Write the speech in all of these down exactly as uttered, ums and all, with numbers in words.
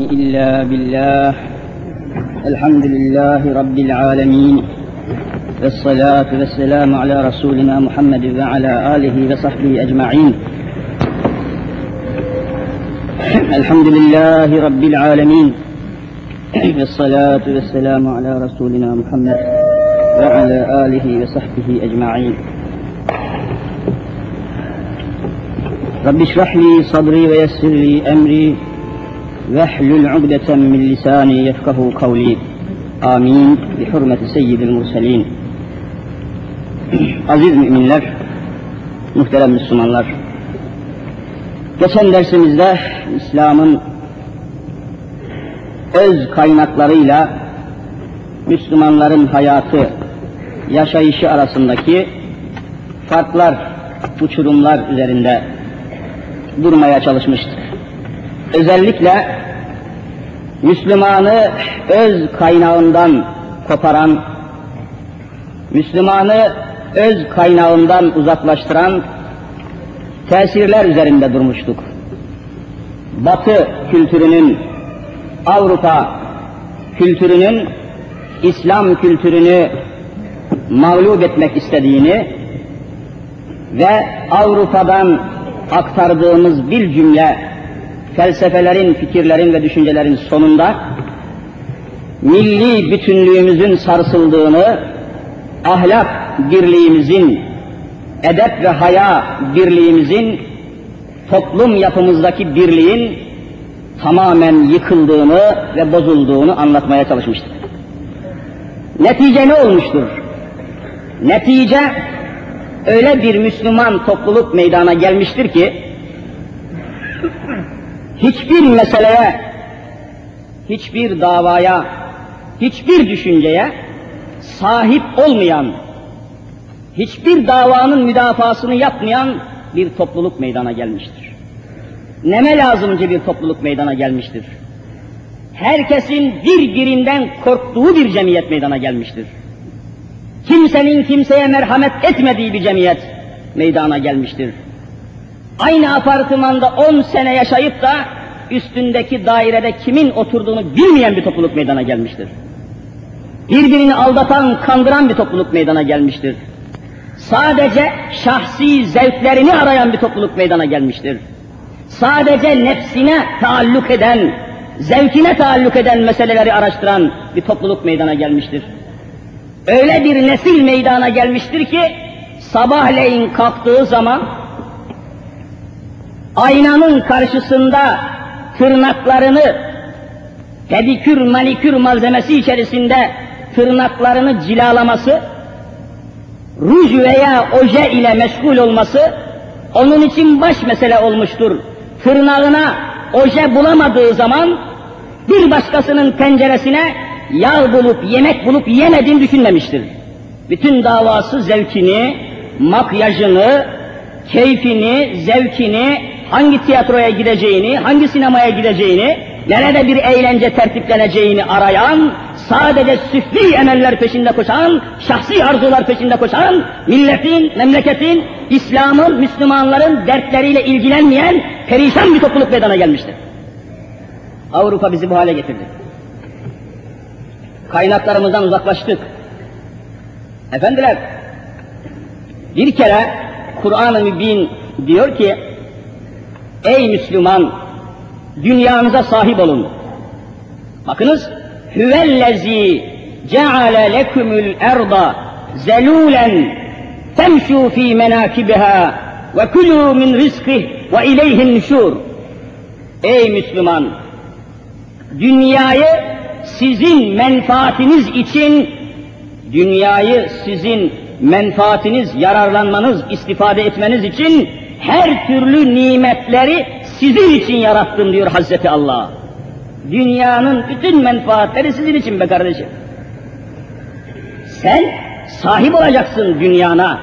إلا بالله. الحمد لله رب العالمين، والصلاة والسلام على رسولنا محمد وعلى آله وصحبه أجمعين. الحمد لله رب العالمين، والصلاة والسلام على رسولنا محمد وعلى آله وصحبه أجمعين. رب اشرح لي صدري ويسر لي أمري واحلل عقدة من لساني يفقه قولي. آمين بحرمة سيد المرسلين. Aziz müminler, muhterem Müslümanlar, geçen dersimizde İslam'ın öz kaynaklarıyla Müslümanların hayatı, yaşayışı arasındaki farklar, uçurumlar üzerinde durmaya çalışmıştık. Özellikle Müslümanı öz kaynağından koparan, Müslümanı öz kaynağından uzaklaştıran tesirler üzerinde durmuştuk. Batı kültürünün, Avrupa kültürünün İslam kültürünü mağlup etmek istediğini ve Avrupa'dan aktardığımız bir cümle felsefelerin, fikirlerin ve düşüncelerin sonunda milli bütünlüğümüzün sarsıldığını, ahlak birliğimizin, edep ve haya birliğimizin, toplum yapımızdaki birliğin tamamen yıkıldığını ve bozulduğunu anlatmaya çalışmıştık. Netice ne olmuştur? Netice öyle bir Müslüman topluluk meydana gelmiştir ki hiçbir meseleye, hiçbir davaya, hiçbir düşünceye sahip olmayan, hiçbir davanın müdafasını yapmayan bir topluluk meydana gelmiştir. Neme lazımcı bir topluluk meydana gelmiştir. Herkesin birbirinden korktuğu bir cemiyet meydana gelmiştir. Kimsenin kimseye merhamet etmediği bir cemiyet meydana gelmiştir. Aynı apartmanda on sene yaşayıp da üstündeki dairede kimin oturduğunu bilmeyen bir topluluk meydana gelmiştir. Birbirini aldatan, kandıran bir topluluk meydana gelmiştir. Sadece şahsi zevklerini arayan bir topluluk meydana gelmiştir. Sadece nefsine taalluk eden, zevkine taalluk eden meseleleri araştıran bir topluluk meydana gelmiştir. Öyle bir nesil meydana gelmiştir ki sabahleyin kalktığı zaman aynanın karşısında tırnaklarını pedikür manikür malzemesi içerisinde tırnaklarını cilalaması, ruj veya oje ile meşgul olması onun için baş mesele olmuştur. Tırnağına oje bulamadığı zaman bir başkasının tenceresine yağ bulup, yemek bulup yemediğini düşünmemiştir. Bütün davası zevkini, makyajını, keyfini, zevkini, hangi tiyatroya gideceğini, hangi sinemaya gideceğini, nerede bir eğlence tertipleneceğini arayan, sadece süfli emeller peşinde koşan, şahsi arzular peşinde koşan, milletin, memleketin, İslam'ın, Müslümanların dertleriyle ilgilenmeyen perişan bir topluluk meydana gelmiştir. Avrupa bizi bu hale getirdi. Kaynaklarımızdan uzaklaştık. Efendiler, bir kere Kur'an-ı Mübin diyor ki, ey Müslüman, dünyanıza sahip olun. Bakınız, hüvellezî ceale lekumul erda zelûlen temşû fî menâkibihâ ve kulû min rizkih ve ileyhin nüşûr. Ey Müslüman, dünyayı sizin menfaatiniz için, dünyayı sizin menfaatiniz, yararlanmanız, istifade etmeniz için her türlü nimetleri sizin için yarattım diyor Hazreti Allah. Dünyanın bütün menfaatleri sizin için be kardeşim. Sen sahip olacaksın dünyana.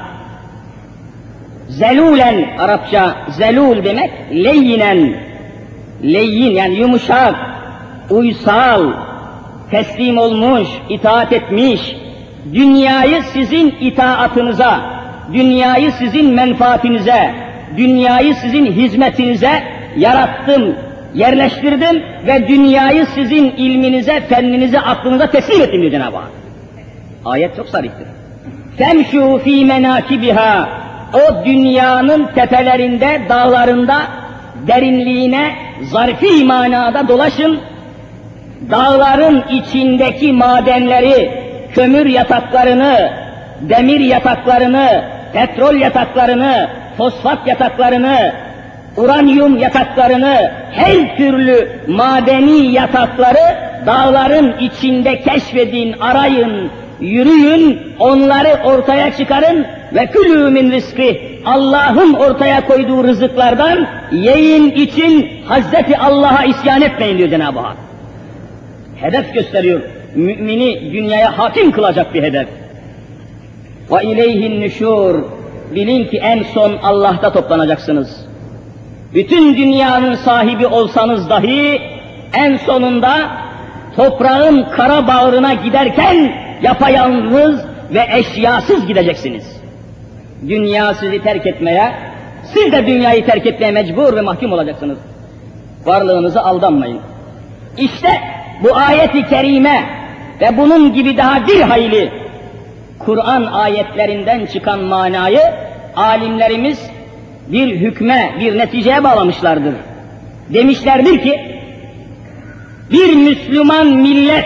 Zelûlen, Arapça zelûl demek, leyyinen, leyyin yani yumuşak, uysal, teslim olmuş, itaat etmiş, dünyayı sizin itaatınıza, dünyayı sizin menfaatinize, dünyayı sizin hizmetinize yarattım, yerleştirdim ve dünyayı sizin ilminize, fenninize, aklınıza teslim ettim diyor Cenab-ı Hak. Ayet çok sarihtir. Femşû fî menâkibiha, o dünyanın tepelerinde, dağlarında, derinliğine, zarfi manada dolaşın, dağların içindeki madenleri, kömür yataklarını, demir yataklarını, petrol yataklarını, fosfat yataklarını, uranyum yataklarını, her türlü madeni yatakları dağların içinde keşfedin, arayın, yürüyün, onları ortaya çıkarın ve külü min rızkı, Allah'ın ortaya koyduğu rızıklardan yiyin, için, Hazreti Allah'a isyan etmeyin diyor Cenab-ı Hak. Hedef gösteriyor, mümini dünyaya hakim kılacak bir hedef. Ve ileyhin nüşûr, bilin ki en son Allah'ta toplanacaksınız. Bütün dünyanın sahibi olsanız dahi en sonunda toprağın kara bağrına giderken yapayalnız ve eşyasız gideceksiniz. Dünya sizi terk etmeye, siz de dünyayı terk etmeye mecbur ve mahkum olacaksınız. Varlığınıza aldanmayın. İşte bu ayet-i kerime ve bunun gibi daha bir hayli Kur'an ayetlerinden çıkan manayı alimlerimiz bir hükme, bir neticeye bağlamışlardır. Demişlerdir ki, bir Müslüman millet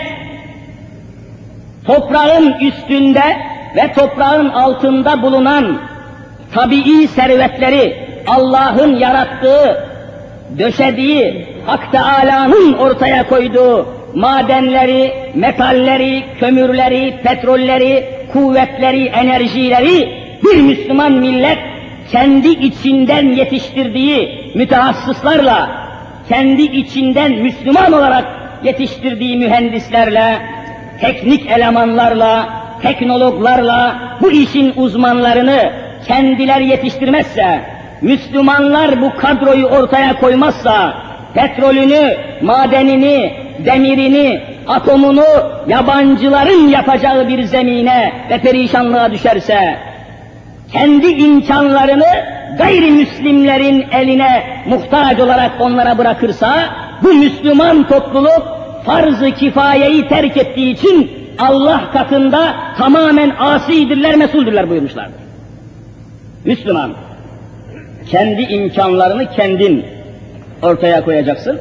toprağın üstünde ve toprağın altında bulunan tabii servetleri, Allah'ın yarattığı, döşediği, Hak Teâlâ'nın ortaya koyduğu madenleri, metalleri, kömürleri, petrolleri, kuvvetleri, enerjileri bir Müslüman millet kendi içinden yetiştirdiği mütehassıslarla, kendi içinden Müslüman olarak yetiştirdiği mühendislerle, teknik elemanlarla, teknologlarla bu işin uzmanlarını kendileri yetiştirmezse, Müslümanlar bu kadroyu ortaya koymazsa, petrolünü, madenini, demirini, atomunu yabancıların yapacağı bir zemine ve perişanlığa düşerse, kendi imkanlarını gayrimüslimlerin eline muhtaç olarak onlara bırakırsa, bu Müslüman topluluk farz-ı kifayeyi terk ettiği için Allah katında tamamen asidirler, mesuldürler buyurmuşlardır. Müslüman, kendi imkanlarını kendin ortaya koyacaksın.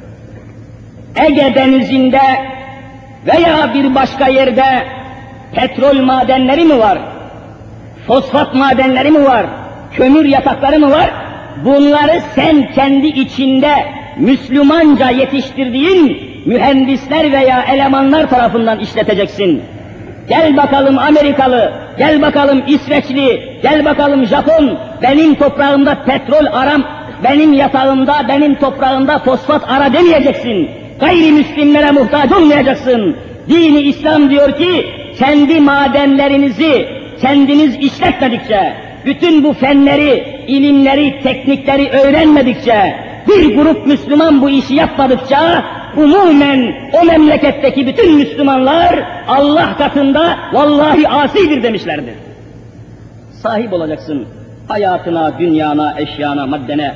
Ege Denizi'nde veya bir başka yerde petrol madenleri mi var? Fosfat madenleri mi var? Kömür yatakları mı var? Bunları sen kendi içinde Müslümanca yetiştirdiğin mühendisler veya elemanlar tarafından işleteceksin. Gel bakalım Amerikalı, gel bakalım İsveçli, gel bakalım Japon, benim toprağımda petrol aram, benim yatağımda, benim toprağımda fosfat ara demeyeceksin. Gayrimüslimlere muhtaç olmayacaksın. Dini İslam diyor ki, kendi madenlerinizi kendiniz işletmedikçe, bütün bu fenleri, ilimleri, teknikleri öğrenmedikçe, bir grup Müslüman bu işi yapmadıkça, umumen o memleketteki bütün Müslümanlar Allah katında vallahi asidir demişlerdir. Sahip olacaksın hayatına, dünyana, eşyana, maddene.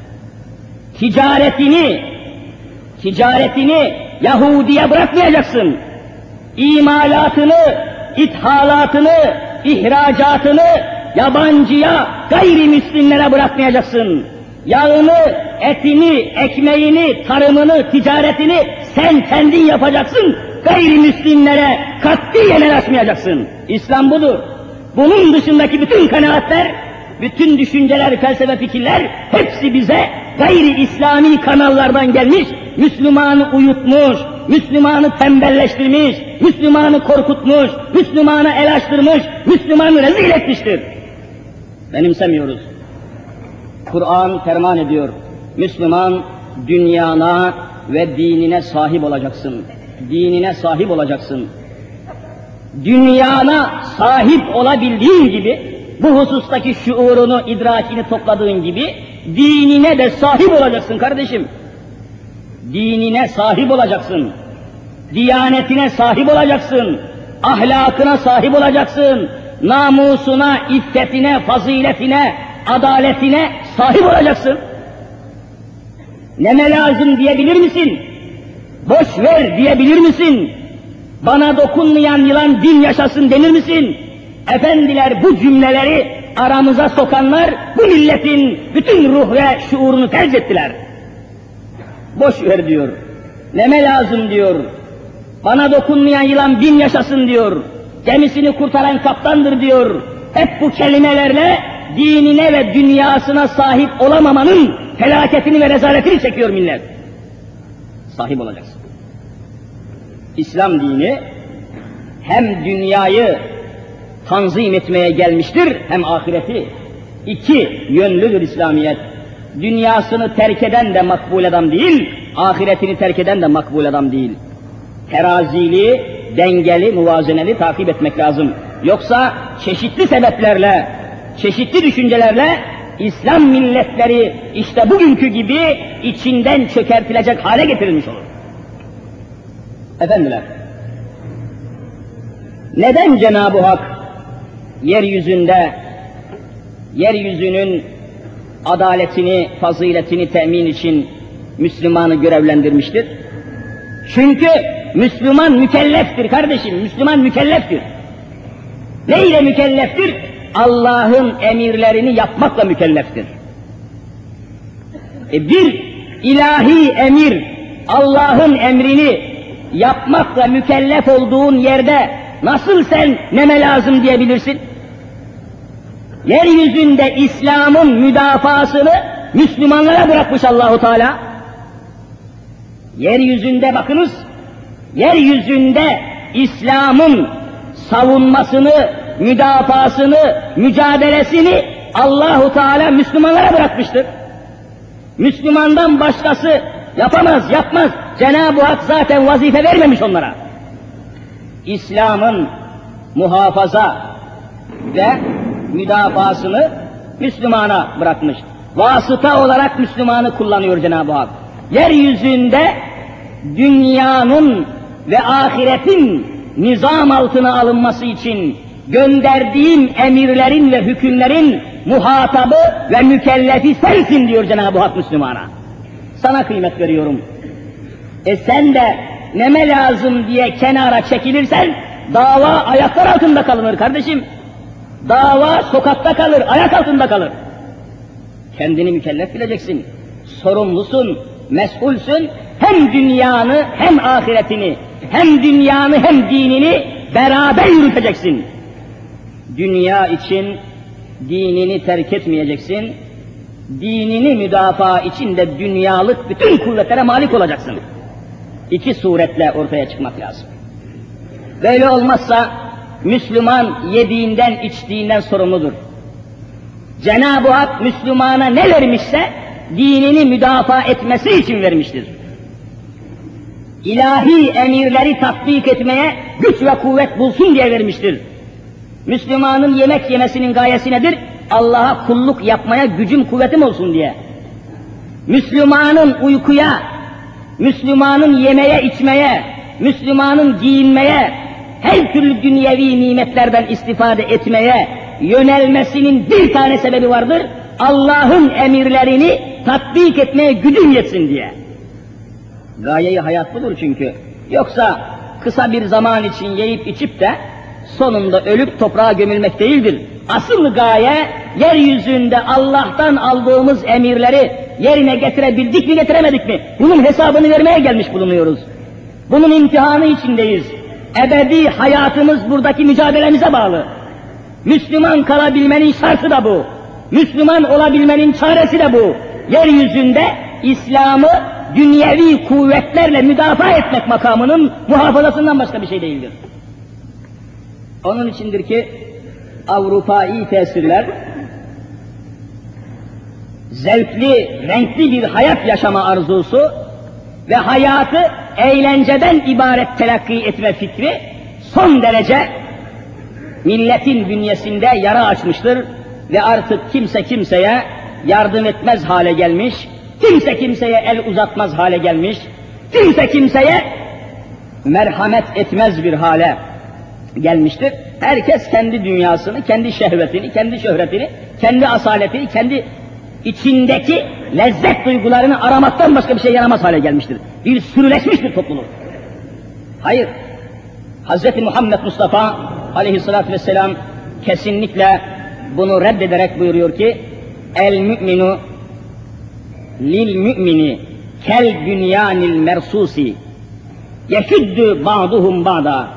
Ticaretini, ticaretini Yahudi'ye bırakmayacaksın. İmalatını, ithalatını, ihracatını yabancıya, gayrimüslimlere bırakmayacaksın. Yağını, etini, ekmeğini, tarımını, ticaretini sen kendin yapacaksın. Gayrimüslimlere katiyen el açmayacaksın. İslam budur. Bunun dışındaki bütün kanaatler, bütün düşünceler, felsefe, fikirler hepsi bize gayri İslami kanallardan gelmiş, Müslümanı uyutmuş, Müslümanı tembelleştirmiş, Müslümanı korkutmuş, Müslümanı el açtırmış, Müslümanı rezil etmiştir. Benimsemiyoruz. Kur'an ferman ediyor. Müslüman dünyana ve dinine sahip olacaksın. Dinine sahip olacaksın. Dünyana sahip olabildiğin gibi, bu husustaki şuurunu, idrakini topladığın gibi, dinine de sahip olacaksın kardeşim. Dinine sahip olacaksın. Diyanetine sahip olacaksın. Ahlakına sahip olacaksın. Namusuna, iffetine, faziletine, adaletine sahip olacaksın. Neme lazım diyebilir misin? Boş ver diyebilir misin? Bana dokunmayan yılan bin yaşasın denir misin? Efendiler, bu cümleleri aramıza sokanlar bu milletin bütün ruh ve şuurunu tercih ettiler. Boş ver diyor. Neme lazım diyor. Bana dokunmayan yılan bin yaşasın diyor. Gemisini kurtaran kaptandır diyor. Hep bu kelimelerle dinine ve dünyasına sahip olamamanın felaketini ve rezaletini çekiyor millet. Sahip olacaksın. İslam dini hem dünyayı tanzim etmeye gelmiştir, hem ahireti. İki yönlüdür İslamiyet. Dünyasını terk eden de makbul adam değil, ahiretini terk eden de makbul adam değil. Terazili, dengeli, muvazeneli takip etmek lazım. Yoksa çeşitli sebeplerle, çeşitli düşüncelerle İslam milletleri işte bugünkü gibi içinden çökertilecek hale getirilmiş olur. Efendiler, neden Cenab-ı Hak yeryüzünde, yeryüzünün adaletini, faziletini temin için Müslümanı görevlendirmiştir? Çünkü Müslüman mükelleftir kardeşim, Müslüman mükelleftir. Neyle mükelleftir? Allah'ın emirlerini yapmakla mükelleftir. E bir ilahi emir, Allah'ın emrini yapmakla mükellef olduğun yerde nasıl sen neme lazım diyebilirsin? Yeryüzünde İslam'ın müdafasını Müslümanlara bırakmış Allahu Teala. Yeryüzünde bakınız, yeryüzünde İslam'ın savunmasını, müdafasını, mücadelesini Allahu Teala Müslümanlara bırakmıştır. Müslümandan başkası yapamaz, yapmaz. Cenab-ı Hak zaten vazife vermemiş onlara. İslam'ın muhafaza ve müdafasını Müslümana bırakmış. Vasıta olarak Müslümanı kullanıyor Cenab-ı Hak. Yeryüzünde dünyanın ve ahiretin nizam altına alınması için gönderdiğim emirlerin ve hükümlerin muhatabı ve mükellefi sensin diyor Cenab-ı Hak Müslümana. Sana kıymet veriyorum. E sen de neme lazım diye kenara çekilirsen dava ayaklar altında kalınır kardeşim. Dava sokakta kalır, ayak altında kalır. Kendini mükellef bileceksin. Sorumlusun, mesulsün. Hem dünyanı hem ahiretini, hem dünyanı hem dinini beraber yürüteceksin. Dünya için dinini terk etmeyeceksin. Dinini müdafaa için de dünyalık bütün kuvvetlere malik olacaksın. İki suretle ortaya çıkmak lazım. Böyle olmazsa Müslüman yediğinden içtiğinden sorumludur. Cenab-ı Hak Müslümana ne vermişse dinini müdafaa etmesi için vermiştir. İlahi emirleri tatbik etmeye güç ve kuvvet bulsun diye vermiştir. Müslümanın yemek yemesinin gayesi nedir? Allah'a kulluk yapmaya gücüm kuvvetim olsun diye. Müslümanın uykuya, Müslümanın yemeye içmeye, Müslümanın giyinmeye, her türlü dünyevi nimetlerden istifade etmeye yönelmesinin bir tane sebebi vardır. Allah'ın emirlerini tatbik etmeye gücüm yetsin diye. Gaye-i hayat budur çünkü. Yoksa kısa bir zaman için yiyip içip de sonunda ölüp toprağa gömülmek değildir. Asıl gaye, yeryüzünde Allah'tan aldığımız emirleri yerine getirebildik mi getiremedik mi? Bunun hesabını vermeye gelmiş bulunuyoruz. Bunun imtihanı içindeyiz. Ebedi hayatımız buradaki mücadelemize bağlı. Müslüman kalabilmenin şartı da bu. Müslüman olabilmenin çaresi de bu. Yeryüzünde İslam'ı dünyevi kuvvetlerle müdafaa etmek makamının muhafazasından başka bir şey değildir. Onun içindir ki Avrupa'yı tesirler, zevkli, renkli bir hayat yaşama arzusu ve hayatı eğlenceden ibaret telakki etme fikri son derece milletin bünyesinde yara açmıştır ve artık kimse kimseye yardım etmez hale gelmiş, kimse kimseye el uzatmaz hale gelmiş, kimse kimseye merhamet etmez bir hale gelmiştir. Herkes kendi dünyasını, kendi şehvetini, kendi şöhretini, kendi asaletini, kendi içindeki lezzet duygularını aramaktan başka bir şey yaramaz hale gelmiştir. Bir sürüleşmiş bir topluluk. Hayır. Hazreti Muhammed Mustafa aleyhissalatü vesselam kesinlikle bunu reddederek buyuruyor ki el müminu lil mümini kel bünyanil mersusi yeşüddü ba'duhum ba'da.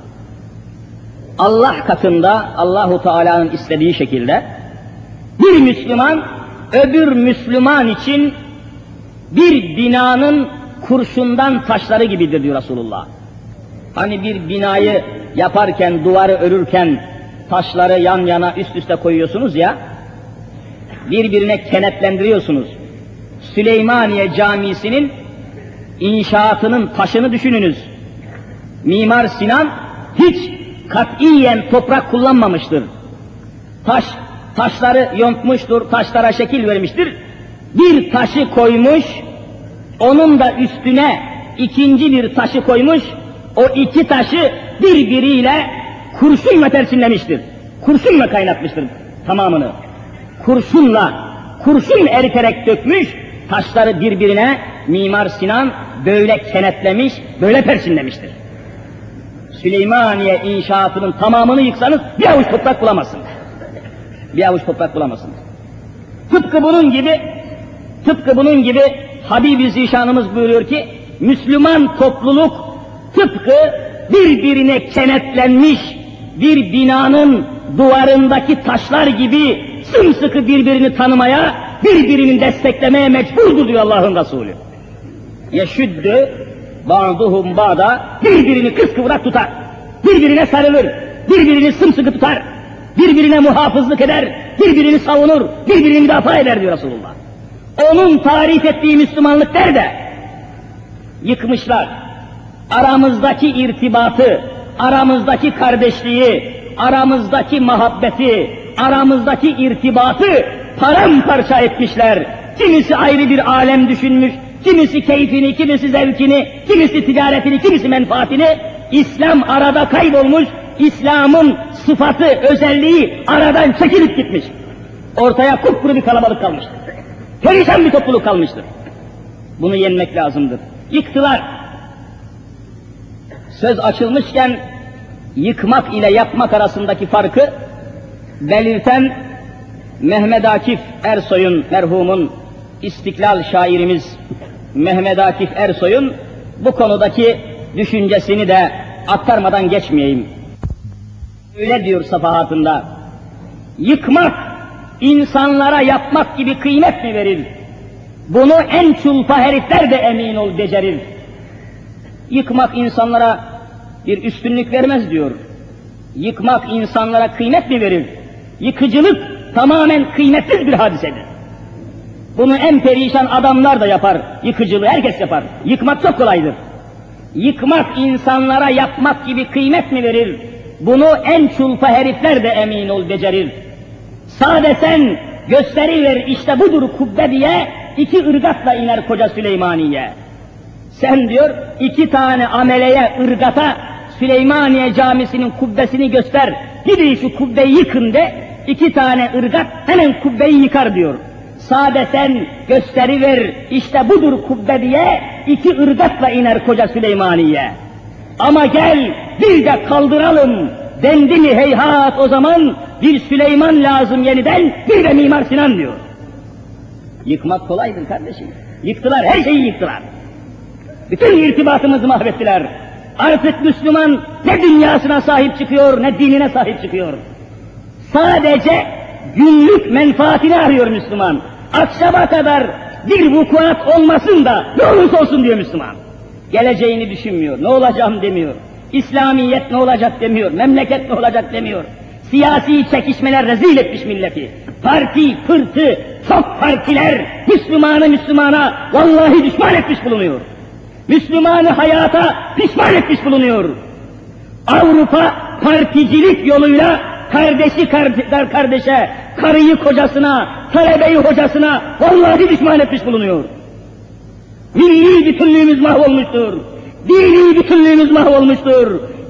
Allah katında Allahu Teala'nın istediği şekilde bir Müslüman öbür Müslüman için bir binanın kurşundan taşları gibidir diyor Resulullah. Hani bir binayı yaparken, duvarı örürken taşları yan yana üst üste koyuyorsunuz ya, birbirine kenetlendiriyorsunuz. Süleymaniye Camisi'nin inşaatının taşını düşününüz. Mimar Sinan hiç katiyen toprak kullanmamıştır. Taş, taşları yontmuştur, taşlara şekil vermiştir. Bir taşı koymuş, onun da üstüne ikinci bir taşı koymuş, o iki taşı birbiriyle kurşunla tersinlemiştir. Kurşunla kaynatmıştır tamamını. Kurşunla, kurşun eriterek dökmüş, taşları birbirine Mimar Sinan böyle kenetlemiş, böyle persinlemiştir. Süleymaniye inşaatının tamamını yıksanız bir avuç toprak bulamazsınız. Bir avuç toprak bulamazsınız. Tıpkı bunun gibi, tıpkı bunun gibi Habibi Zişanımız buyuruyor ki, Müslüman topluluk tıpkı birbirine kenetlenmiş bir binanın duvarındaki taşlar gibi sımsıkı birbirini tanımaya, birbirini desteklemeye mecburdur diyor Allah'ın Resulü. Yeşüddü ba'duhum ba'da, birbirini kıskıvrak tutar, birbirine sarılır, birbirini sımsıkı tutar, birbirine muhafızlık eder, birbirini savunur, birbirini müdafaa eder diyor Resulullah. Onun tarif ettiği Müslümanlık nerede? Yıkmışlar. Aramızdaki irtibatı, aramızdaki kardeşliği, aramızdaki muhabbeti, aramızdaki irtibatı paramparça etmişler. Kimisi ayrı bir alem düşünmüş, kimisi keyfini, kimisi zevkini, kimisi ticaretini, kimisi menfaatini. İslam arada kaybolmuş, İslam'ın sıfatı, özelliği aradan çekilip gitmiş. Ortaya kupkuru bir kalabalık kalmıştır. Perişan bir topluluk kalmıştır. Bunu yenmek lazımdır. Yıktılar. Söz açılmışken yıkmak ile yapmak arasındaki farkı belirten Mehmet Akif Ersoy'un, merhumun İstiklal şairimiz Mehmet Akif Ersoy'un bu konudaki düşüncesini de aktarmadan geçmeyeyim. Öyle diyor safahatında, yıkmak insanlara yapmak gibi kıymet mi verir? Bunu en çulpa herifler de emin ol becerir. Yıkmak insanlara bir üstünlük vermez diyor. Yıkmak insanlara kıymet mi verir? Yıkıcılık tamamen kıymetsiz bir hadisedir. Bunu en perişan adamlar da yapar, yıkıcılığı herkes yapar. Yıkmak çok kolaydır. Yıkmak insanlara yapmak gibi kıymet mi verir? Bunu en çulpa herifler de emin ol becerir. Sade sen gösteriver işte budur kubbe diye iki ırgatla iner koca Süleymaniye. Sen diyor iki tane ameleye, ırgata Süleymaniye Camisi'nin kubbesini göster. Gidin şu kubbeyi yıkın de, iki tane ırgat hemen kubbeyi yıkar diyor. Sade sen gösteriver işte budur kubbe diye iki ırgatla iner koca Süleymaniye. Ama gel bir de kaldıralım dendi mi heyhat o zaman bir Süleyman lazım yeniden, bir de Mimar Sinan diyor. Yıkmak kolaydır kardeşim. Yıktılar, her şeyi yıktılar. Bütün irtibatımızı mahvettiler. Artık Müslüman ne dünyasına sahip çıkıyor, ne dinine sahip çıkıyor. Sadece günlük menfaatini arıyor Müslüman. Akşama kadar bir vukuat olmasın da ne olursa olsun diyor Müslüman. Geleceğini düşünmüyor, ne olacağım demiyor. İslamiyet ne olacak demiyor, memleket ne olacak demiyor. Siyasi çekişmeler rezil etmiş milleti. Parti, pırtı, çok partiler Müslümanı Müslümana vallahi düşman etmiş bulunuyor. Müslümanı hayata pişman etmiş bulunuyor. Avrupa particilik yoluyla kardeşi kardeşe, karıyı kocasına, talebeyi hocasına vallahi düşman etmiş bulunuyor. Milli bütünlüğümüz mahvolmuştur. Dini bütünlüğümüz mahvolmuştur.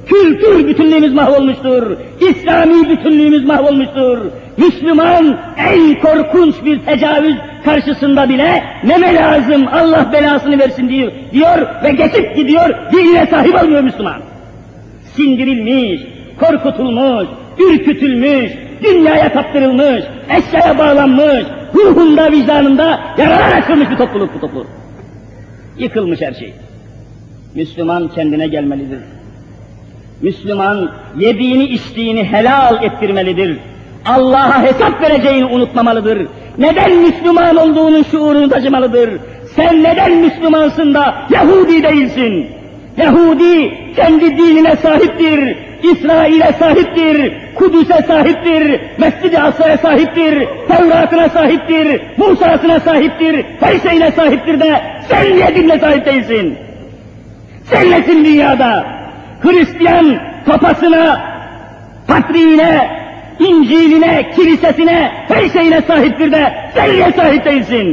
Kültür bütünlüğümüz mahvolmuştur. İslami bütünlüğümüz mahvolmuştur. Müslüman en korkunç bir tecavüz karşısında bile neme lazım, Allah belasını versin diyor, diyor ve geçip gidiyor, dinine sahip olmuyor Müslüman. Sindirilmiş, korkutulmuş, ürkütülmüş, dünyaya kaptırılmış, eşyaya bağlanmış, ruhunda, vicdanında yaralar açılmış bir topluluk bu topluluk. Yıkılmış her şey. Müslüman kendine gelmelidir. Müslüman yediğini içtiğini helal ettirmelidir. Allah'a hesap vereceğini unutmamalıdır. Neden Müslüman olduğunun şuurunu taşımalıdır. Sen neden Müslümansın da Yahudi değilsin? Yahudi kendi dinine sahiptir, İsrail'e sahiptir, Kudüs'e sahiptir, Mescid-i Aksa'ya sahiptir, Tevrat'ına sahiptir, Musa'sına sahiptir, her şeyine sahiptir de sen niye dinle sahip değilsin? Sen nesin dünyada? Hristiyan papasına, patriğine, İncil'ine, kilisesine, her şeyine sahiptir de sen niye sahip değilsin?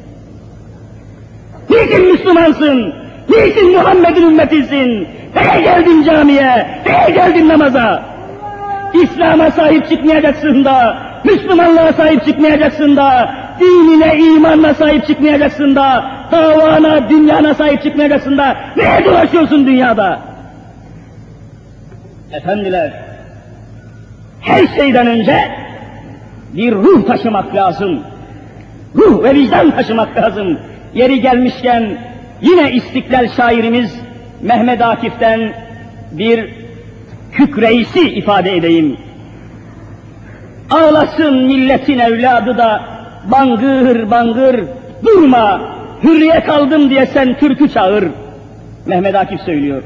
Niçin Müslümansın? Niçin Muhammed'in ümmetisin? Neye geldin camiye? Neye geldin namaza? İslam'a sahip çıkmayacaksın da, Müslümanlığa sahip çıkmayacaksın da, dinine, imanına sahip çıkmayacaksın da, davana, dünyana sahip çıkmayacaksın da, neye dolaşıyorsun dünyada? Efendiler, her şeyden önce bir ruh taşımak lazım. Ruh ve vicdan taşımak lazım. Yeri gelmişken yine İstiklal şairimiz Mehmet Akif'ten bir kükreisi ifade edeyim. Ağlasın milletin evladı da bangır bangır durma, hürriyet aldım diye sen türkü çağır. Mehmet Akif söylüyor.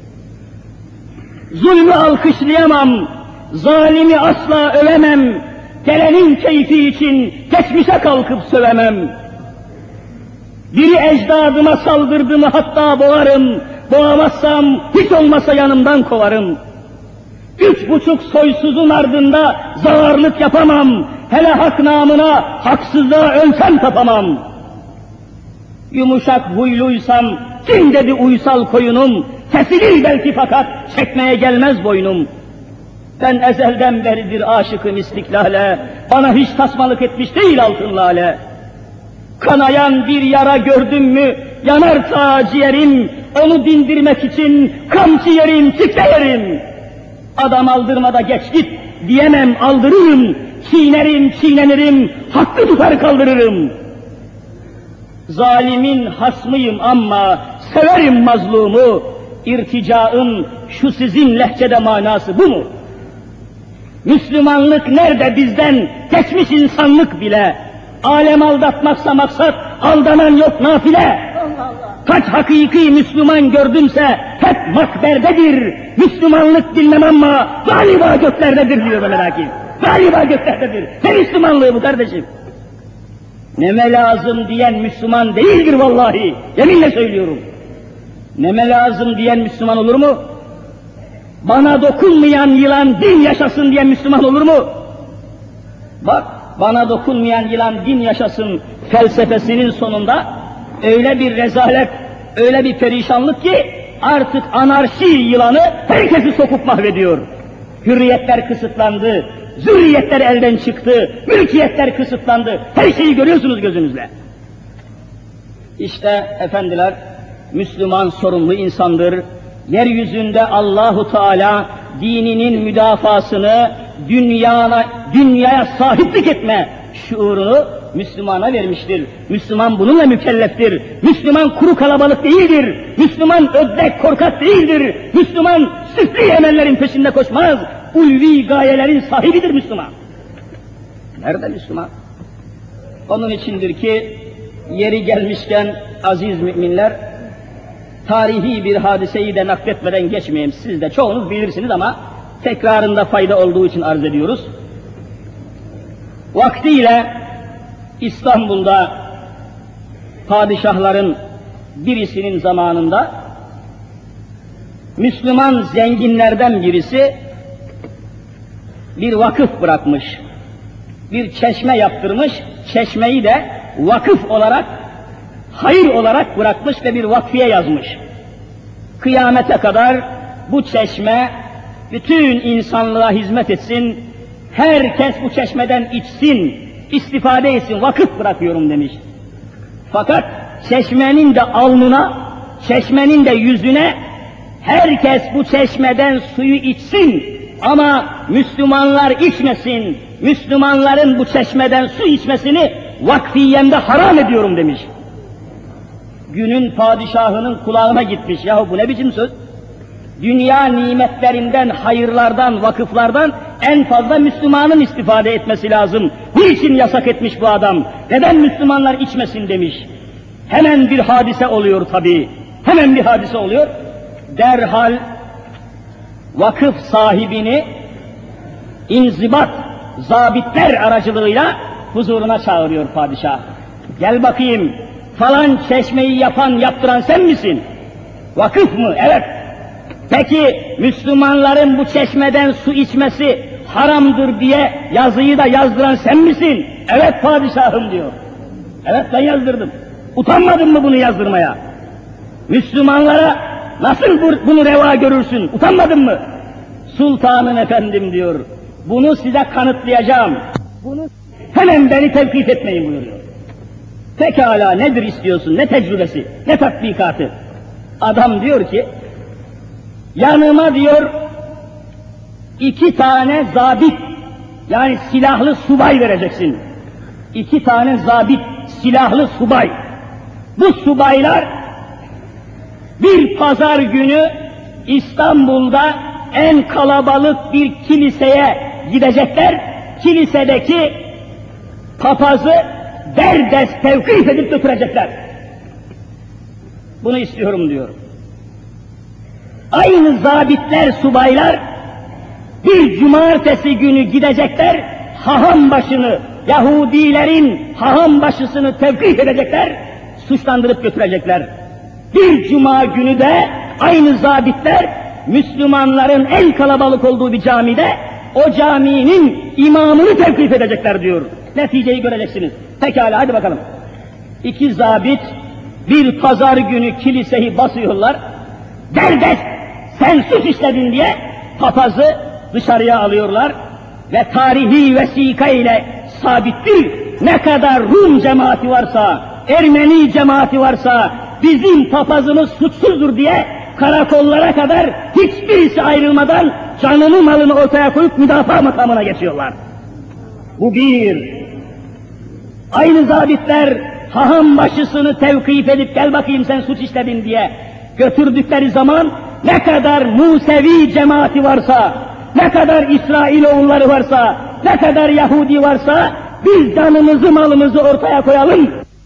Zulmü alkışlayamam, zalimi asla övemem, gelenin keyfi için geçmişe kalkıp sövemem. Biri ecdadıma saldırdı mı hatta boğarım, boğamazsam hiç olmasa yanımdan kovarım. Üç buçuk soysuzun ardında zavarlık yapamam, hele hak namına haksızlığa ölçem tapamam. Yumuşak huyluysam kim dedi uysal koyunum, kesilir belki fakat çekmeye gelmez boynum. Ben ezelden beridir aşıkım istiklale, bana hiç tasmalık etmiş değil altın lale. Kanayan bir yara gördüm mü yanar ta ciğerim, onu dindirmek için kamçı yerim, tikte yerim. Adam aldırmada geç git diyemem, aldırırım, çiğnerim, çiğnenirim, hakkı tutar kaldırırım. Zalimin hasmıyım ama severim mazlumu, irticaın şu sizin lehçede manası bu mu? Müslümanlık nerede bizden, geçmiş insanlık bile. Alem aldatmaksa maksat, aldanan yok nafile. Kaç hakiki Müslüman gördümse hep makberdedir. Müslümanlık bilmem ama galiba göklerdedir diyor Mehmet Akif. Galiba göklerdedir. Ne Müslümanlığı bu kardeşim? Neme lazım diyen Müslüman değildir vallahi. Yeminle söylüyorum. Neme lazım diyen Müslüman olur mu? Bana dokunmayan yılan din yaşasın diyen Müslüman olur mu? Bak, bana dokunmayan yılan din yaşasın felsefesinin sonunda öyle bir rezalet, öyle bir perişanlık ki artık anarşi yılanı herkesi sokup mahvediyor. Hürriyetler kısıtlandı, zürriyetler elden çıktı, mülkiyetler kısıtlandı. Her şeyi görüyorsunuz gözünüzle. İşte efendiler, Müslüman sorumlu insandır. Yeryüzünde Allahu Teala dininin müdafasını dünyana, dünyaya sahiplik etme şuurunu Müslümana vermiştir. Müslüman bununla mükelleftir. Müslüman kuru kalabalık değildir. Müslüman ödlek korkak değildir. Müslüman süfli emellerin peşinde koşmaz. Ulvi gayelerin sahibidir Müslüman. Nerede Müslüman? Onun içindir ki yeri gelmişken aziz müminler, tarihi bir hadiseyi de nakletmeden geçmeyeyim. Siz de çoğunuz bilirsiniz ama tekrarında fayda olduğu için arz ediyoruz. Vaktiyle İstanbul'da padişahların birisinin zamanında Müslüman zenginlerden birisi bir vakıf bırakmış. Bir çeşme yaptırmış, çeşmeyi de vakıf olarak, hayır olarak bırakmış ve bir vakfiye yazmış. Kıyamete kadar bu çeşme bütün insanlığa hizmet etsin, herkes bu çeşmeden içsin, istifade etsin, vakıf bırakıyorum demiş. Fakat çeşmenin de alnına, çeşmenin de yüzüne, herkes bu çeşmeden suyu içsin ama Müslümanlar içmesin, Müslümanların bu çeşmeden su içmesini vakfiyemde haram ediyorum demiş. Günün padişahının kulağına gitmiş, yahu bu ne biçim söz? Dünya nimetlerinden, hayırlardan, vakıflardan en fazla Müslümanın istifade etmesi lazım. Niçin yasak etmiş bu adam? Neden Müslümanlar içmesin demiş. Hemen bir hadise oluyor tabii. Hemen bir hadise oluyor. Derhal vakıf sahibini inzibat, zabitler aracılığıyla huzuruna çağırıyor padişah. Gel bakayım, falan çeşmeyi yapan, yaptıran sen misin? Vakıf mı? Evet. Peki Müslümanların bu çeşmeden su içmesi haramdır diye yazıyı da yazdıran sen misin? Evet padişahım diyor. Evet ben yazdırdım. Utanmadın mı bunu yazdırmaya? Müslümanlara nasıl bu, bunu reva görürsün? Utanmadın mı? Sultanım efendim diyor. Bunu size kanıtlayacağım. Bunu hemen beni tevkif etmeyin buyuruyor. Pekala nedir istiyorsun? Ne tecrübesi? Ne tatbikatı? Adam diyor ki yanıma diyor iki tane zabit, yani silahlı subay vereceksin. İki tane zabit, silahlı subay. Bu subaylar bir pazar günü İstanbul'da en kalabalık bir kiliseye gidecekler. Kilisedeki papazı derdest tevkif edip götürecekler. Bunu istiyorum diyor. Aynı zabitler, subaylar bir cumartesi günü gidecekler, haham başını, Yahudilerin haham başısını tevkif edecekler, suçlandırıp götürecekler. Bir cuma günü de aynı zabitler Müslümanların en kalabalık olduğu bir camide o caminin imamını tevkif edecekler diyor. Neticeyi göreceksiniz. Pekala hadi bakalım. İki zabit bir pazar günü kiliseyi basıyorlar. Derdest sen suç işledin diye papazı dışarıya alıyorlar ve tarihi vesika ile sabittir. Ne kadar Rum cemaati varsa, Ermeni cemaati varsa bizim papazımız suçsuzdur diye karakollara kadar hiçbirisi ayrılmadan canını malını ortaya koyup müdafaa makamına geçiyorlar. Bu bir. Aynı zabitler haham başısını tevkif edip gel bakayım sen suç işledin diye götürdükleri zaman ne kadar Musevi cemaati varsa, ne kadar İsrailoğulları varsa, ne kadar Yahudi varsa biz canımızı malımızı ortaya koyalım.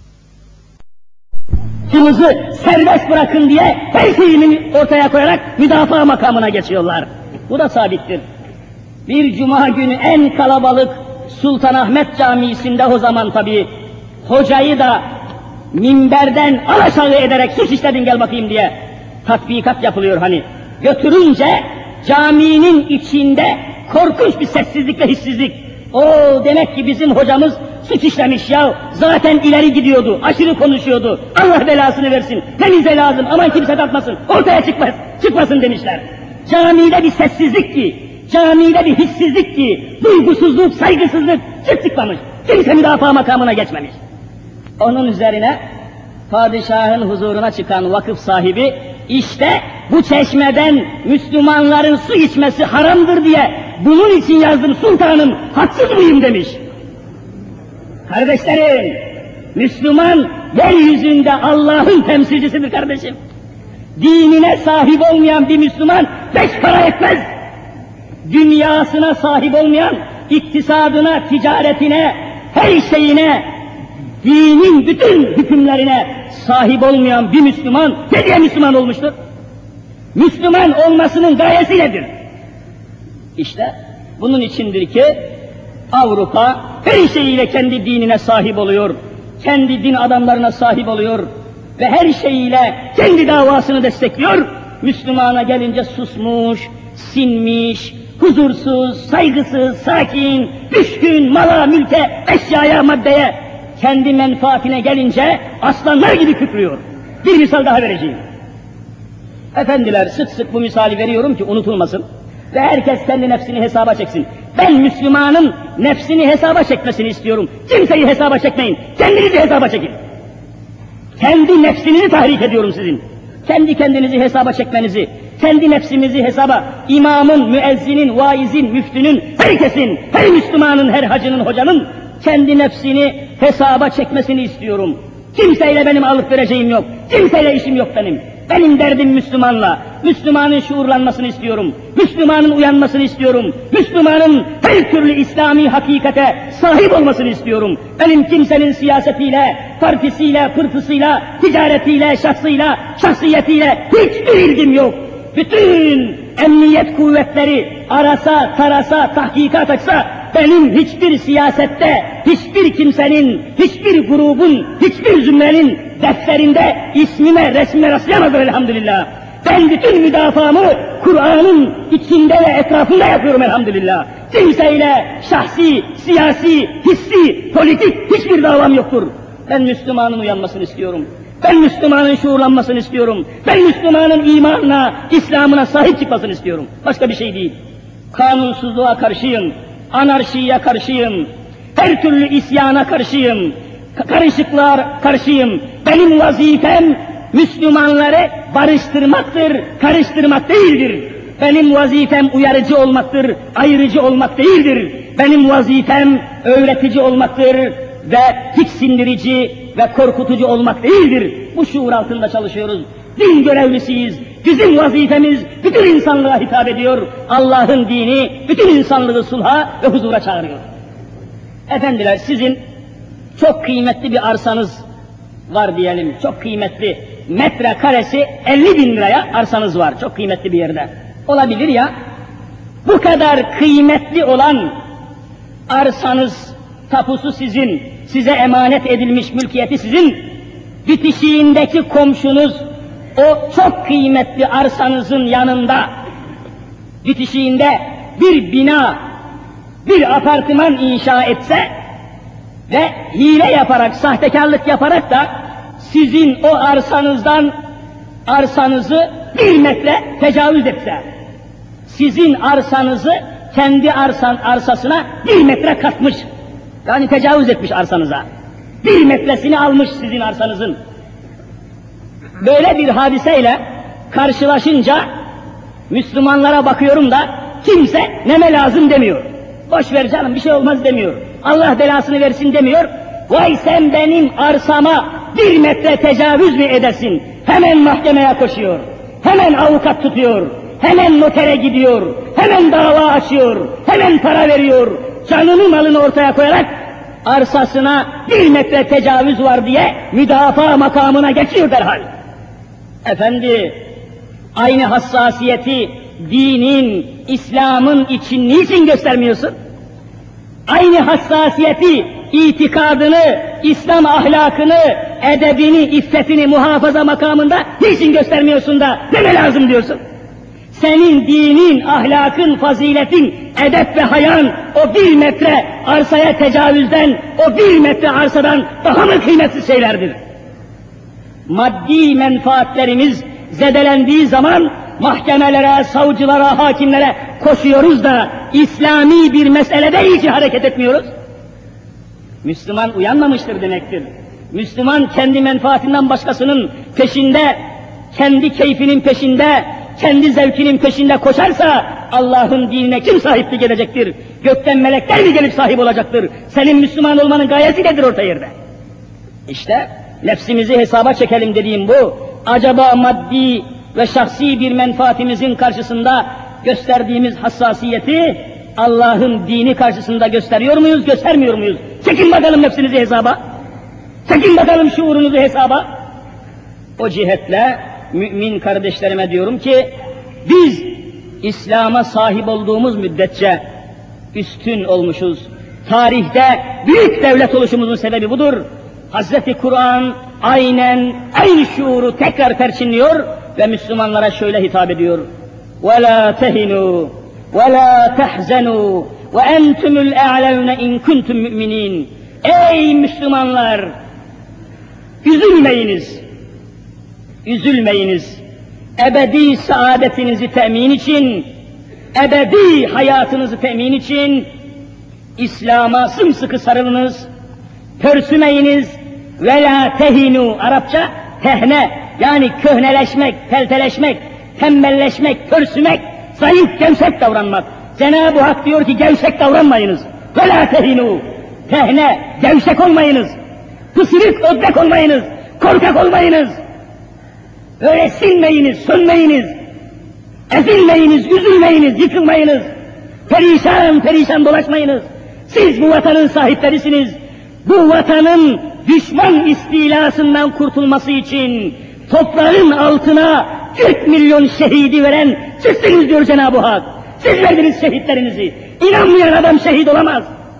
Kımızı serbest bırakın diye her şeyini ortaya koyarak müdafaa makamına geçiyorlar. Bu da sabittir. Bir cuma günü en kalabalık Sultanahmet Camii'sinde o zaman tabii hocayı da minberden alaşağı ederek suç işledin gel bakayım diye tatbikat yapılıyor hani. Götürünce caminin içinde korkunç bir sessizlik ve hissizlik. O demek ki bizim hocamız suç işlemiş ya. Zaten ileri gidiyordu, aşırı konuşuyordu. Allah belasını versin. Ne bize lazım, aman kimse tatmasın, ortaya çıkmaz, çıkmasın demişler. Camide bir sessizlik ki, camide bir hissizlik ki, duygusuzluk, saygısızlık çık çıkmamış. Kimse müdafaa makamına geçmemiş. Onun üzerine padişahın huzuruna çıkan vakıf sahibi işte bu çeşmeden Müslümanların su içmesi haramdır diye bunun için yazdım sultanım, haksız mıyım demiş. Kardeşlerim, Müslüman yeryüzünde Allah'ın temsilcisidir kardeşim. Dinine sahip olmayan bir Müslüman beş para etmez. Dünyasına sahip olmayan, iktisadına, ticaretine, her şeyine, dinin bütün hükümlerine sahip olmayan bir Müslüman ne diye Müslüman olmuştur? Müslüman olmasının gayesi nedir? İşte bunun içindir ki Avrupa her şeyiyle kendi dinine sahip oluyor, kendi din adamlarına sahip oluyor ve her şeyiyle kendi davasını destekliyor. Müslümana gelince susmuş, sinmiş, huzursuz, saygısız, sakin, düşkün mala, mülke, eşyaya, maddeye, kendi menfaatine gelince aslanlar gibi kükrüyor. Bir misal daha vereceğim. Efendiler, sık sık bu misali veriyorum ki unutulmasın ve herkes kendi nefsini hesaba çeksin. Ben Müslümanın nefsini hesaba çekmesini istiyorum. Kimseyi hesaba çekmeyin, kendinizi hesaba çekin. Kendi nefsinizi tahrik ediyorum sizin. Kendi kendinizi hesaba çekmenizi, kendi nefsimizi hesaba, imamın, müezzinin, vaizin, müftünün, herkesin, her Müslümanın, her hacının, hocanın kendi nefsini hesaba çekmesini istiyorum. Kimseyle benim alıp vereceğim yok, kimseyle işim yok benim. Benim derdim Müslümanla, Müslümanın şuurlanmasını istiyorum, Müslümanın uyanmasını istiyorum, Müslümanın her türlü İslami hakikate sahip olmasını istiyorum. Benim kimsenin siyasetiyle, partisiyle, pırtısıyla, ticaretiyle, şahsıyla, şahsiyetiyle hiçbir ilgim yok. Bütün emniyet kuvvetleri arasa, tarasa, tahkikat açsa, benim hiçbir siyasette, hiçbir kimsenin, hiçbir grubun, hiçbir zümrenin defterinde ismime, resmime rastlayamazlar elhamdülillah. Ben bütün müdafaamı Kur'an'ın içinde ve etrafında yapıyorum elhamdülillah. Kimseyle şahsi, siyasi, hissi, politik hiçbir davam yoktur. Ben Müslümanın uyanmasını istiyorum. Ben Müslümanın şuurlanmasını istiyorum. Ben Müslümanın imanına, İslam'ına sahip çıkmasını istiyorum. Başka bir şey değil. Kanunsuzluğa karşıyım, anarşiye karşıyım, her türlü isyana karşıyım, karışıklığa karşıyım. Benim vazifem Müslümanları barıştırmaktır, karıştırmak değildir. Benim vazifem uyarıcı olmaktır, ayrıcı olmak değildir. Benim vazifem öğretici olmaktır ve tiksindirici ve korkutucu olmak değildir. Bu şuur altında çalışıyoruz. Din görevlisiyiz. Bizim vazifemiz bütün insanlığa hitap ediyor. Allah'ın dini bütün insanlığı sulha ve huzura çağırıyor. Efendiler, sizin çok kıymetli bir arsanız var diyelim. Çok kıymetli. Metrekaresi elli bin liraya arsanız var. Çok kıymetli bir yerde. Olabilir ya. Bu kadar kıymetli olan arsanız, tapusu sizin, size emanet edilmiş mülkiyeti sizin, bitişiğindeki komşunuz o çok kıymetli arsanızın yanında, bitişiğinde bir bina, bir apartman inşa etse ve hile yaparak, sahtekarlık yaparak da sizin o arsanızdan arsanızı bir metre tecavüz etse, sizin arsanızı kendi arsan arsasına bir metre katmış, yani tecavüz etmiş arsanıza, bir metresini almış sizin arsanızın. Böyle bir hadiseyle karşılaşınca Müslümanlara bakıyorum da kimse neme lazım demiyor. Boş ver canım, bir şey olmaz demiyor. Allah belasını versin demiyor. Vay sen benim arsama bir metre tecavüz mü edesin? Hemen mahkemeye koşuyor. Hemen avukat tutuyor. Hemen notere gidiyor. Hemen dava açıyor. Hemen para veriyor. Canını malını ortaya koyarak arsasına bir metre tecavüz var diye müdafaa makamına geçiyor derhal. Efendi, aynı hassasiyeti dinin, İslam'ın için niçin göstermiyorsun? Aynı hassasiyeti, itikadını, İslam ahlakını, edebini, iffetini muhafaza makamında niçin göstermiyorsun da deme lazım diyorsun? Senin dinin, ahlakın, faziletin, edep ve hayan o bir metre arsaya tecavüzden, o bir metre arsadan daha mı kıymetli şeylerdir? Maddi menfaatlerimiz zedelendiği zaman mahkemelere, savcılara, hakimlere koşuyoruz da İslami bir meselede hiç hareket etmiyoruz. Müslüman uyanmamıştır demektir. Müslüman kendi menfaatinden başkasının peşinde, kendi keyfinin peşinde, kendi zevkinin peşinde koşarsa Allah'ın dinine kim sahiplik edecektir? Gökten melekler mi gelip sahip olacaktır? Senin Müslüman olmanın gayesi nedir orta yerde? İşte nefsimizi hesaba çekelim dediğim bu. Acaba maddi ve şahsi bir menfaatimizin karşısında gösterdiğimiz hassasiyeti Allah'ın dini karşısında gösteriyor muyuz, göstermiyor muyuz? Çekin bakalım nefsinizi hesaba. Çekin bakalım şuurunuzu hesaba. O cihetle mümin kardeşlerime diyorum ki biz İslam'a sahip olduğumuz müddetçe üstün olmuşuz. Tarihte büyük devlet oluşumuzun sebebi budur. Hazreti Kur'an aynen aynı şuuru tekrar perçinliyor ve Müslümanlara şöyle hitap ediyor. وَلَا تَهِنُوا وَلَا تَحْزَنُوا وَاَنْتُمُ الْاَعْلَوْنَ اِنْ كُنْتُمْ مُؤْمِنِينَ. Ey Müslümanlar! Üzülmeyiniz, üzülmeyiniz. ebedi saadetinizi temin için, ebedi hayatınızı temin için İslam'a sımsıkı sarılınız, pörsümeyiniz, ve la tehinu, Arapça tehne, yani köhneleşmek, telteleşmek, tembelleşmek, pörsümek, zayıf, gevşek davranmak. Cenab-ı Hak diyor ki gevşek davranmayınız. Ve la tehinu, tehne, gevşek olmayınız, pısırık, ödlek olmayınız, korkak olmayınız. Öyle sinmeyiniz, sönmeyiniz, ezilmeyiniz, üzülmeyiniz, yıkılmayınız, perişan perişan dolaşmayınız. Siz bu vatanın sahiplerisiniz. Bu vatanın düşman istilasından kurtulması için toprağın altına kırk milyon şehidi veren sizsiniz diyor Cenab-ı Hak. Siz verdiniz şehitlerinizi. İnanmayan adam şehit olamaz.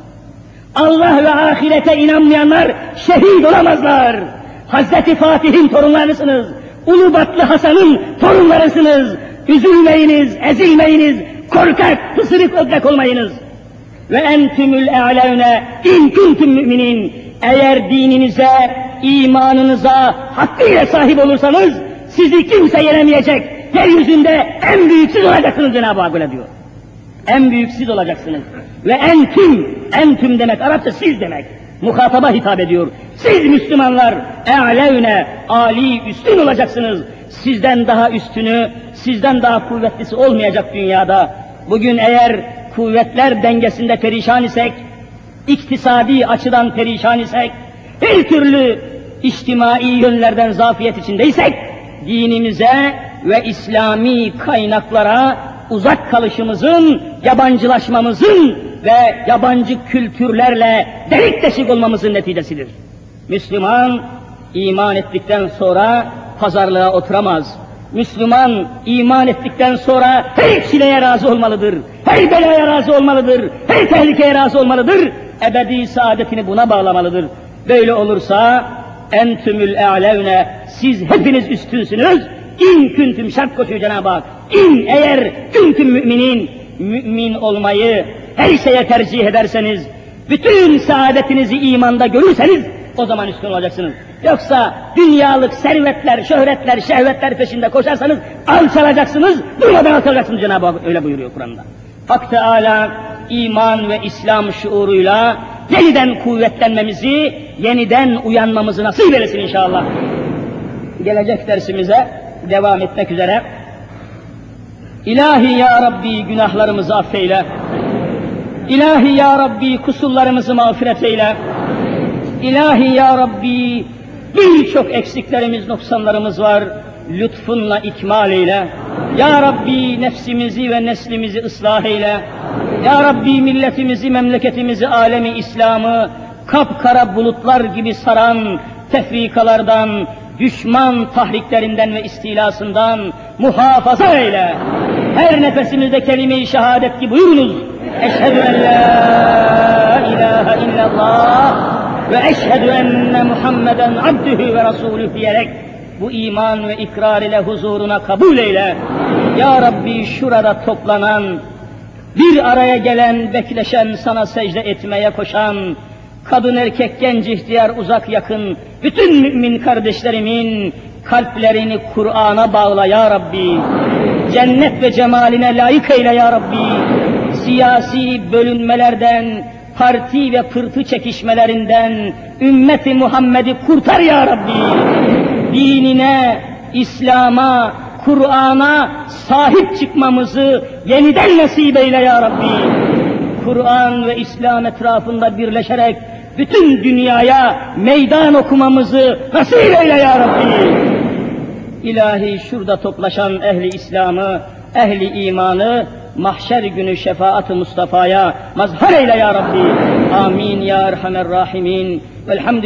Allah ve ahirete inanmayanlar şehit olamazlar. Hazreti Fatih'in torunlarısınız. Ulubatlı Hasan'ın torunlarısınız. Üzülmeyiniz, ezilmeyiniz, korkak, pısırık, ödlek olmayınız. Ve entümül e'levne in kuntum müminin. Eğer dininize, imanınıza hakkıyla sahip olursanız sizi kimse yenemeyecek. Yeryüzünde en büyük siz olacaksınız Cenab-ı Hak öyle diyor. En büyük siz olacaksınız. Ve entüm, entüm demek Arapça siz demek. Muhataba hitap ediyor. Siz Müslümanlar e'levne, âli, üstün olacaksınız. Sizden daha üstünü, sizden daha kuvvetlisi olmayacak dünyada. Bugün eğer kuvvetler dengesinde perişan isek, iktisadi açıdan perişan isek, her türlü içtimai yönlerden zafiyet içindeysek, dinimize ve İslami kaynaklara uzak kalışımızın, yabancılaşmamızın ve yabancı kültürlerle delik deşik olmamızın neticesidir. Müslüman, iman ettikten sonra pazarlığa oturamaz. Müslüman, iman ettikten sonra her çileye razı olmalıdır, her belaya razı olmalıdır, her tehlikeye razı olmalıdır, ebedi saadetini buna bağlamalıdır. Böyle olursa, entümül e'levne, siz hepiniz üstünsünüz, in küntüm, şart koşuyor Cenab-ı Hak, in eğer küntüm müminin, mümin olmayı her şeye tercih ederseniz, bütün saadetinizi imanda görürseniz, o zaman üstün olacaksınız. Yoksa dünyalık servetler, şöhretler, şehvetler peşinde koşarsanız alçalacaksınız, durmadan alçalacaksınız Cenab-ı Hak öyle buyuruyor Kur'an'da. Hak Teâlâ iman ve İslam şuuruyla yeniden kuvvetlenmemizi, yeniden uyanmamızı nasip eylesin inşallah. Gelecek dersimize devam etmek üzere. İlahi ya Rabbi günahlarımızı affeyle. İlahi ya Rabbi kusurlarımızı mağfiret eyle. İlahi ya Rabbi birçok eksiklerimiz, noksanlarımız var. Lütfunla ikmal eyle. Ya Rabbi nefsimizi ve neslimizi ıslah eyle. Ya Rabbi milletimizi, memleketimizi, alemi İslam'ı kapkara bulutlar gibi saran tefrikalardan, düşman tahriklerinden ve istilasından muhafaza eyle. Her nefesimizde kelime-i şehadet gibi buyurunuz. Eşhedü en la ilahe illallah ve eşhedü enne Muhammeden abdühü ve rasulüh diyerek bu iman ve ikrar ile huzuruna kabul eyle. Ya Rabbi şurada toplanan, bir araya gelen, bekleşen, sana secde etmeye koşan, kadın erkek genç ihtiyar uzak yakın, bütün mümin kardeşlerimin kalplerini Kur'an'a bağla ya Rabbi. Cennet ve cemaline layık eyle ya Rabbi. Siyasi bölünmelerden, parti ve pırtı çekişmelerinden ümmeti Muhammed'i kurtar ya Rabbi. Dinine, İslam'a, Kur'an'a sahip çıkmamızı yeniden nasip eyle ya Rabbi. Kur'an ve İslam etrafında birleşerek bütün dünyaya meydan okumamızı nasip eyle ya Rabbi. İlahi şurada toplaşan ehli İslam'ı, ehli imanı mahşer günü şefaat-ı Mustafa'ya mazhar eyle ya Rabbi. Amin ya Erhamer Rahimin. Velhamdülillah.